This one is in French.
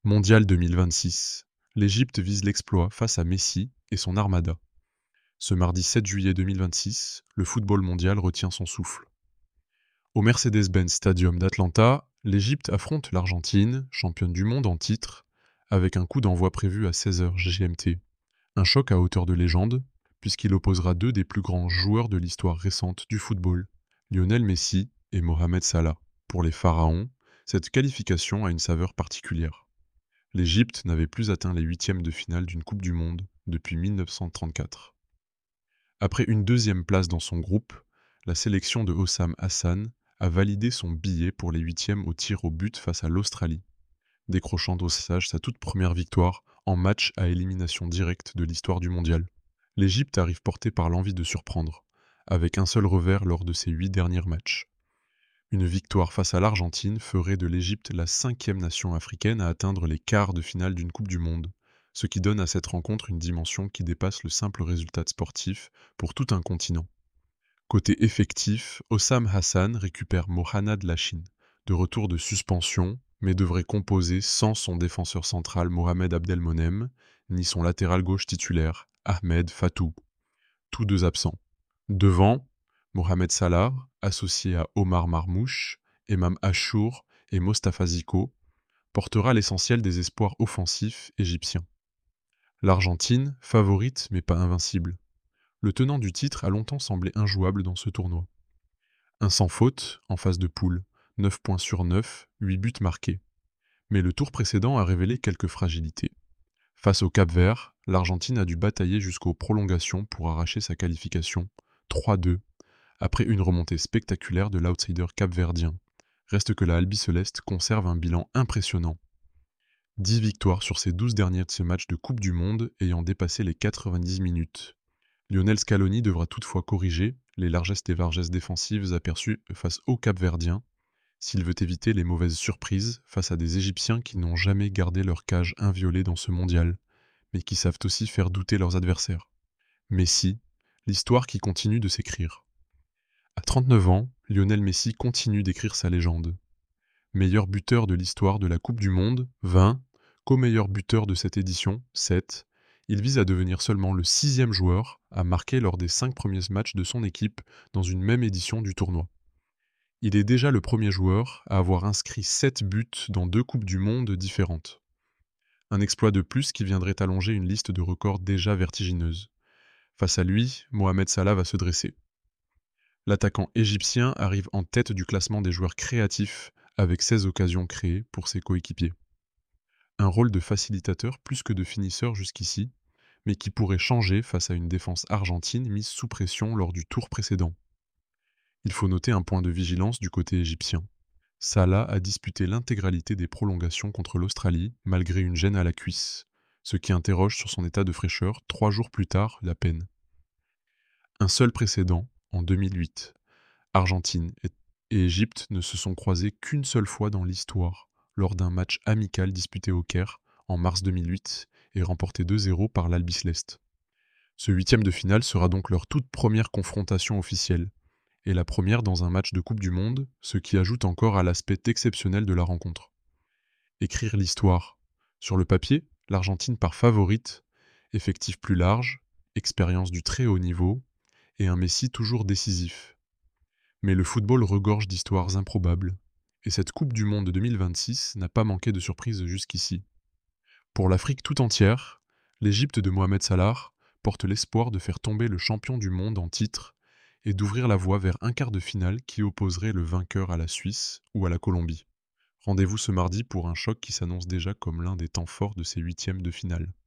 Mondial 2026. L'Égypte vise l'exploit face à Messi et son Armada. Ce mardi 7 juillet 2026, le football mondial retient son souffle. Au Mercedes-Benz Stadium d'Atlanta, l'Égypte affronte l'Argentine, championne du monde en titre, avec un coup d'envoi prévu à 16h GMT. Un choc à hauteur de légende, puisqu'il opposera deux des plus grands joueurs de l'histoire récente du football, Lionel Messi et Mohamed Salah. Pour les Pharaons, cette qualification a une saveur particulière. L'Égypte n'avait plus atteint les huitièmes de finale d'une Coupe du Monde depuis 1934. Après une deuxième place dans son groupe, la sélection de Hossam Hassan a validé son billet pour les huitièmes au tir au but face à l'Australie, décrochant au passage sa toute première victoire en match à élimination directe de l'histoire du mondial. L'Égypte arrive portée par l'envie de surprendre, avec un seul revers lors de ses 8 derniers matchs. Une victoire face à l'Argentine ferait de l'Égypte la 5e nation africaine à atteindre les quarts de finale d'une Coupe du Monde, ce qui donne à cette rencontre une dimension qui dépasse le simple résultat sportif pour tout un continent. Côté effectif, Hossam Hassan récupère Mohanad Lashin, de retour de suspension, mais devrait composer sans son défenseur central Mohamed Abdelmonem, ni son latéral gauche titulaire, Ahmed Fatou, tous deux absents. Devant, Mohamed Salah, associé à Omar Marmouche, Emam Achour et Mostafa Ziko, portera l'essentiel des espoirs offensifs égyptiens. L'Argentine, favorite mais pas invincible. Le tenant du titre a longtemps semblé injouable dans ce tournoi. Un sans faute en phase de poule, 9 points sur 9, 8 buts marqués. Mais le tour précédent a révélé quelques fragilités. Face au Cap-Vert, l'Argentine a dû batailler jusqu'aux prolongations pour arracher sa qualification, 3-2, après une remontée spectaculaire de l'outsider capverdien. Reste que la Albiceleste conserve un bilan impressionnant. 10 victoires sur ses 12 derniers matchs de Coupe du Monde ayant dépassé les 90 minutes. Lionel Scaloni devra toutefois corriger les largesses et largesses défensives aperçues face aux Capverdiens s'il veut éviter les mauvaises surprises face à des Égyptiens qui n'ont jamais gardé leur cage inviolée dans ce mondial, mais qui savent aussi faire douter leurs adversaires. Messi, l'histoire qui continue de s'écrire. À 39 ans, Lionel Messi continue d'écrire sa légende. Meilleur buteur de l'histoire de la Coupe du Monde, 20, co-meilleur buteur de cette édition, 7, il vise à devenir seulement le 6e joueur à marquer lors des 5 premiers matchs de son équipe dans une même édition du tournoi. Il est déjà le premier joueur à avoir inscrit 7 buts dans 2 Coupes du Monde différentes. Un exploit de plus qui viendrait allonger une liste de records déjà vertigineuse. Face à lui, Mohamed Salah va se dresser. L'attaquant égyptien arrive en tête du classement des joueurs créatifs avec 16 occasions créées pour ses coéquipiers. Un rôle de facilitateur plus que de finisseur jusqu'ici, mais qui pourrait changer face à une défense argentine mise sous pression lors du tour précédent. Il faut noter un point de vigilance du côté égyptien. Salah a disputé l'intégralité des prolongations contre l'Australie malgré une gêne à la cuisse, ce qui interroge sur son état de fraîcheur 3 jours plus tard la peine. Un seul précédent, en 2008. Argentine et Égypte ne se sont croisés qu'une seule fois dans l'histoire, lors d'un match amical disputé au Caire en mars 2008 et remporté 2-0 par l'Albiceleste. Ce huitième de finale sera donc leur toute première confrontation officielle, et la première dans un match de Coupe du Monde, ce qui ajoute encore à l'aspect exceptionnel de la rencontre. Écrire l'histoire. Sur le papier, l'Argentine part favorite, effectif plus large, expérience du très haut niveau, et un Messi toujours décisif. Mais le football regorge d'histoires improbables, et cette Coupe du Monde 2026 n'a pas manqué de surprises jusqu'ici. Pour l'Afrique tout entière, l'Égypte de Mohamed Salah porte l'espoir de faire tomber le champion du monde en titre et d'ouvrir la voie vers un quart de finale qui opposerait le vainqueur à la Suisse ou à la Colombie. Rendez-vous ce mardi pour un choc qui s'annonce déjà comme l'un des temps forts de ces huitièmes de finale.